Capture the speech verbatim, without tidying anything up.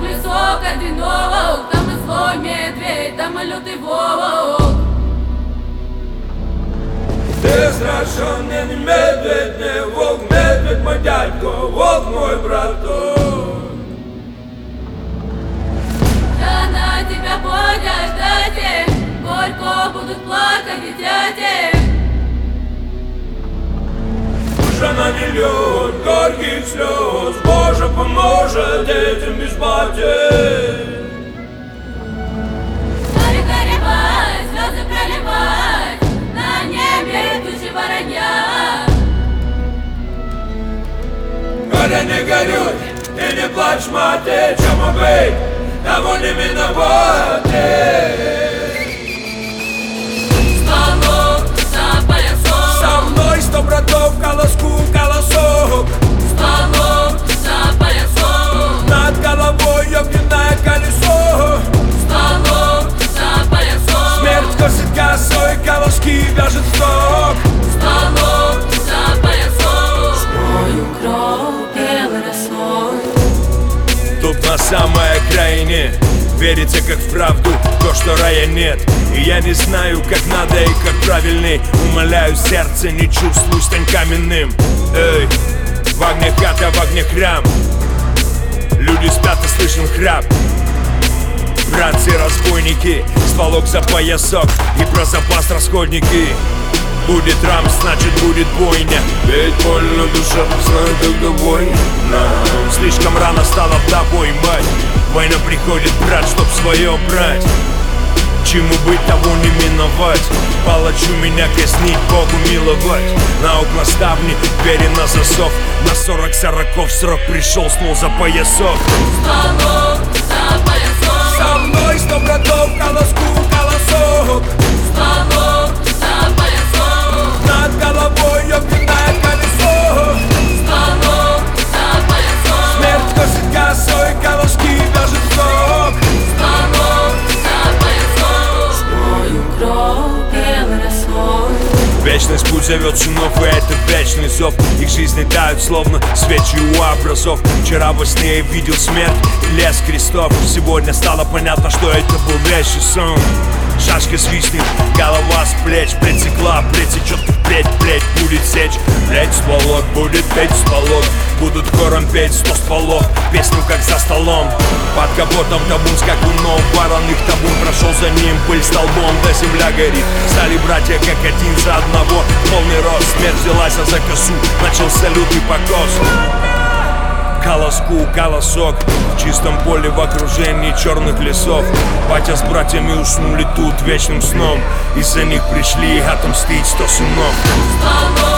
лесок одинок, там и злой медведь, там и лютый волк. Ты страшный не медведь, не волк, медведь мой дядько, волк мой браток. Да на тебя ходят ждать, горько будут плакать и дяди. Душа на миллион горьких слез, Боже поможет детям без потерь. Горе горевать, слезы проливать, на небе тучи воронья. Горе не горюй, и не плачь, мать, чему быть, того не миновать. Стволов за поясом, Со мной сто братов, колоску, колосок. стволов за поясом, Над головой огненное колесо. стволов за поясом, Смерть косит косой, колоски вяжет сок. стволов за поясом. Мой укроп белой росой. Тут на самой окраине верится как в правду то, что рая нет. И я не знаю, как надо и как правильный. Умоляю сердце, не чувствуй, стань каменным. Эй, в огне хата, в огне храм. Люди спят и слышен храп. Братцы-разбойники, стволок за поясок и про запас расходники. Будет рамс, значит будет бойня. Ведь больно душа, знаю, когда война. Слишком рано стала вдовой мать. Война приходит, брат, чтоб свое брать. Чему быть, того не миновать. Палачу меня казнить, Богу миловать. На окна ставни, двери на засов. На сорок сороков срок пришел, снул за поясок. Стволов за поясом, Со мной сто братов, колоску, колосок. стволов за поясом, Над головой огненное колесо. стволов за поясом, Смерть косит косой, колоски вяжет сок. стволов за поясом. Мой укроп белой росой. Вечность путь зовет сынов, и это вечный зов. Их жизни тают, словно свечи у образов. Вчера во сне я видел смерть и лес крестов. Сегодня стало понятно, что это был вещий сон. Шашка свистнет, голова с плеч притекла, притечет впредь, плеть будет сечь. Плеть стволок, будет петь стволок. Будут хором петь сто стволов, песню как за столом. Под капотом табун скакунов, вороных табун прошел за ним, пыль столбом, да земля горит. Стали братья как один за одного, полный рост. Смерть взялась за косу, начался лютый покос. Колоску, колосок, в чистом поле в окружении черных лесов. Батя с братьями уснули тут вечным сном. Из-за них пришли отомстить сто сынов. Стволов